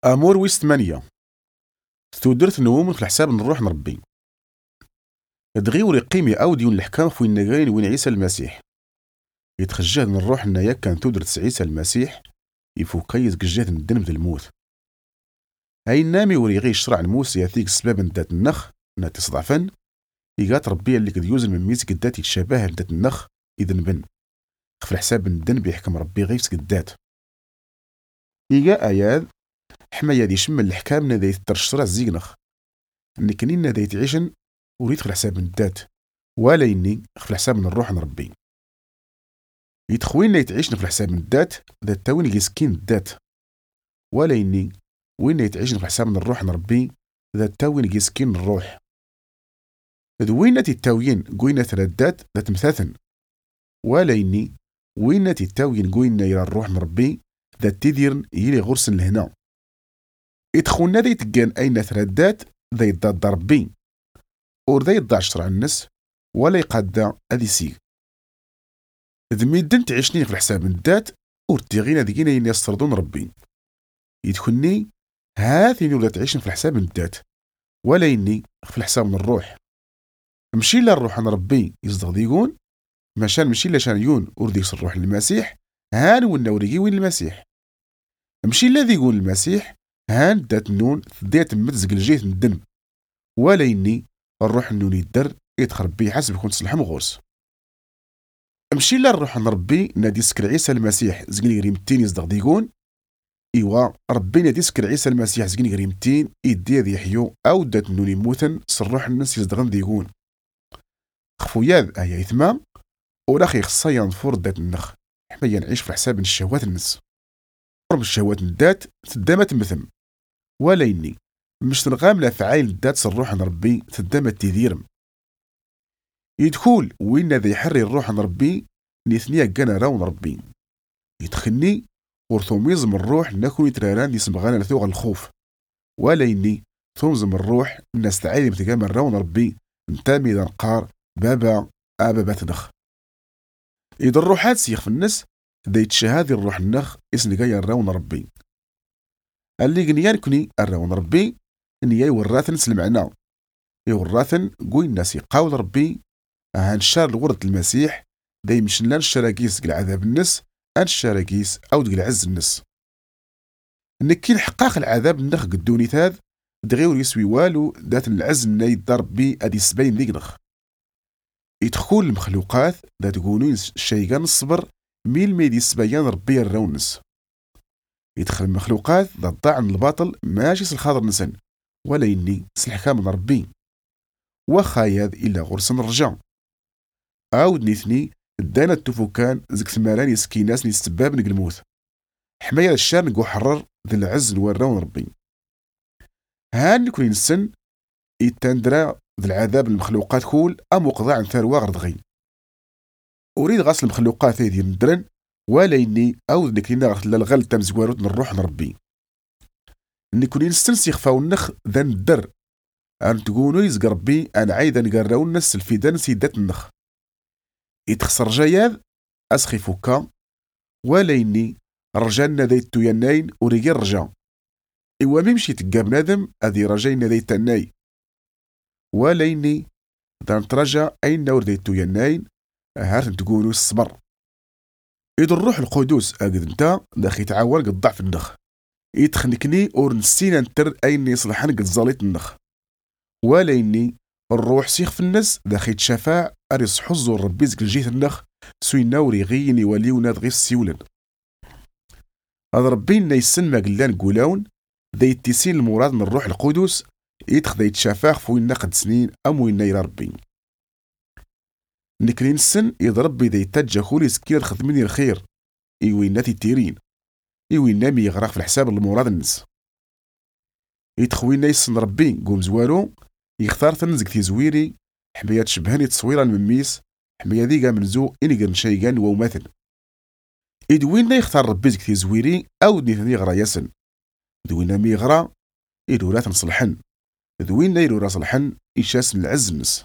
امور ويس 8 تودرت نوم في الحساب نروح نربي دغي وري قيمي او ديون الحكام فوين نغاين وين عيسى المسيح يتخجاه نروح نايا كان تودرت عيسى المسيح يفوكايز قجاه ندنم د الموت هاي نامي وري غي يشرع الموس ياثيك السباب ندات النخ نا تصدعفن يقات ربي اللي قد يوزن من ميز قدات يتشابه ندات النخ اذن بن في الحساب ندن بيحكم ربي غيفس قدات يقا اياد حمايا دي شم الحكام نادي ترشرع زيقنخ نكنين نادي تعيشن وريد في الحساب ندات ولا يني في الحساب نروح نربي يتخوين لا يتعيشن في الحساب ندات ذات تاوين اليسكين الدات ولا يني وين يتعيشن في الحساب نروح نربي ذات تاوين اليسكين الروح ذوين تتاوين قوينة ثلاثات ذات مثاثن ولا يني وين تتاوين قوينة يرى الروح نربي ذات تديرن يلي غرسن لهنا يتخونا ذي تقان أين ثلاثات ذي ضد ربي اور ذي ضع شرع النس ولا يقادى أذي سيغ ذميدن تعيشني في الحساب ندات اور تيغينا ذينا ين يستردون ربي يدخلني هاثيني ولا تعيشن في الحساب ندات ولا يني في الحساب من الروح مشي لا الروح عن ربي يصدق ديقون مشان مشي لا شان يون ورديس الروح للمسيح هان ونوريجي وين المسيح مشي لا يقول المسيح هان دات النون ديت متزق الجيت ندن ولا يني الروح النون يدر يتخربي حسب يكون تصلح مغورس مشي لا الروح عن ربي نادي سكر عيسى المسيح زقني ريمتين يصدق ديقون إيوا ربي نادي سكر عيسى المسيح زقني ريمتين يدي ذي يحيو أو دات النون يموتن صروح الناس يصدقن ديقون خفوياذ أيا إثمام ولاخي خصا ينفور دات النخ حمايا نعيش في حساب الشهوات النس قرب الشهوات ندات تدامت مثم ولا يني مش تنغام لا فعايل ندات صروح عن ربي تدامت تديرم يدخول وين ذا يحري الروح عن ربي نيثنيا قانا راون ربي يدخلني ورثوميزم الروح نكون يتراران يسم غانا لثوغ الخوف ولا يني ثومزم الروح الناس تعالي متقامل راون ربي نتامي ذا نقار بابا باتنخ إذا الروحات سيخ في النس ذا يتشهادي الروح النخ اسن قايا الراون ربي اللي قنيان كني الراون ربي إني ياي وراثن سلمعنا يوراثن قوي الناس يقاول ربي هان شار الورد المسيح ذا يمشن لان الشراكيس قل عذاب النس ان الشراكيس أو دقل عز النس نكي الحقاق العذاب النخ قدوني ثاذ دغيور يسوي والو ذات العز الناي ضربي أدي سبين ذيك نخ يدخل المخلوقات ذات تقولون الشيغان الصبر ميل ميدي سبيان ربي الرونس يدخل المخلوقات ذات ضاع الباطل ماشي الخاضر نسن ولا يني سلحكام من ربي وخاياد إلا غرسن الرجاء عاود نيثني الدانا التفوكان زك ثماران يسكيناس نيستباب نق الموت حماية الشار نقو حرر ذي العز نوراون ربي هان نكون نسن يتندرى ذي العذاب المخلوقات كول أم وقضاء عن ثروة غردغين أريد غسل المخلوقات هذه ندرن ولا إني أو نكلينا غسل الغل تام زواروت نروح نربي نكون نستنسي خفاو النخ ذا ندر أن تقولوا يزق ربي أنا عايدا نقراو الناس الفيدان سيدات النخ يتخسر جياد أسخي فوكا ولا إني رجالنا ذي التوينين وريقي الرجا إوا ميمشي تقاب نادم أذي رجاينا ذي التناي ولا إني ذا نترجى أين نور ذي التوينين هارت تقولوا الصبر إذا الروح القدوس أقد انت داخي تعاون قد ضعف النخ يتخنكني اور نسينا نتر أين يصلحن قد زاليت النخ ولا إني الروح سيخ في الناس داخي تشافع أريس حزو ربي زك الجيث النخ سوينا وريغيني وليونا دغيف السيولن هذا ربي إنا يسن ما قلان قولاون ذا يتسين المراد من الروح القدوس يتخ ذا يتشافع فوين قد سنين أم وين يرى ربي نكرين السن يضرب ذا يتجا خولي سكير خدمني الخير إيوين ناتي تيرين إيوين نامي يغرق في الحساب المراد النس يتخوينا يسن ربي قوم زوارو يختار تنزق في زويري حماية شبهاني تصويرا من ميس حماية ذيقا من زو إني قرن شيقان ومثل إدوين يختار ربي زك في زويري أو نيثني غرا يسن دوينا مي غرا إدو لا تنصلحن دوينا إدو لا صلحن إشاس من العز النس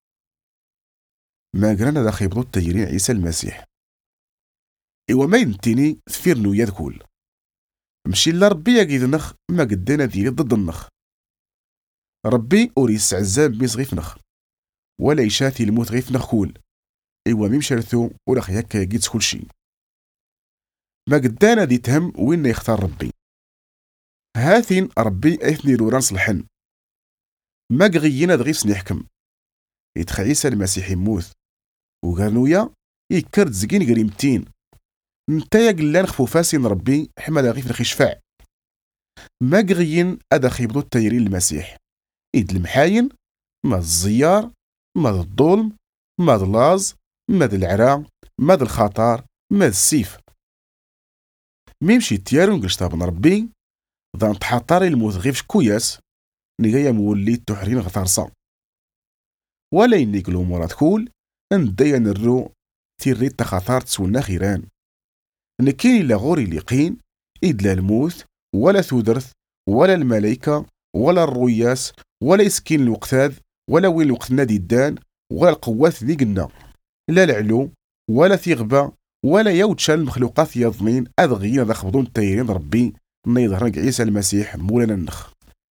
ما قرانا ذا خيبضو التجرين عيسى المسيح إوا ما ينتيني ثفير نو يذكول مشي لربي يا قيد نخ ما قدينا ديالي ضد النخ. ربي أوري يسعزام بيس غيف نخ ولا يشاتي الموت غيف نخول. إيوا ميم شرثو ولا خياك يقيت كل شي. ما قدانا دي تهم وين يختار ربي. هاثين ربي اثني لوران صلحن. ما قغينا دغيس نحكم. يتخيس المسيح يموت وقالويا يكرد زقين قريمتين. نتايا قلان خفوفاسين ربي حمالا غيف نخي شفاع. ما قغيين أدا خيبضو التيرين المسيح. إيد المحاين ما الزيار ما الظلم ما اللاز ما العرا ما الخطر ما السيف. ميمشي تيارون قشطابن ربي ذا نتحطاري الموت غيف شكوياس نغايا مولي تحرين غطارصا. ولا ينيك الأمورات كول ندايا نرو تيري تخاطار تسونا خيران. نكين إلا غوري ليقين إيد لا الموت ولا ثودرث ولا الملايكة ولا الروياس ولا يسكين الوقتاذ ولا وين الوقت نادي الدان ولا القوات ذي قلنا لا العلو ولا ثيغبة ولا يوتشان المخلوقات يظنين أدغيين ذا خبضون تايرين ربي نيظهرن عيسى المسيح مولانا النخ.